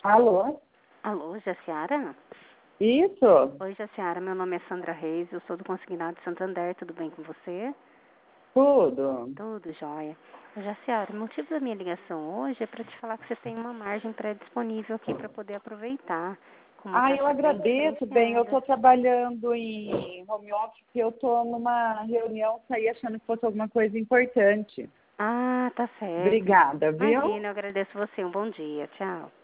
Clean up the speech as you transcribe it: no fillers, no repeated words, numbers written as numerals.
Alô? Alô, Jaciara? Isso? Oi, Jaciara, meu nome é Sandra Reis, eu sou do Consignado de Santander, tudo bem com você? Tudo. Tudo jóia. Ô, Jaciara, o motivo da minha ligação hoje é para te falar que você tem uma margem pré-disponível aqui para poder aproveitar, com uma Eu taxa bem agradeço, bem. Eu diferenciada. estou trabalhando em home office porque eu estou numa reunião, saí achando que fosse alguma coisa importante. Ah, tá certo. Obrigada, viu? Imagina, eu agradeço você, um bom dia, tchau.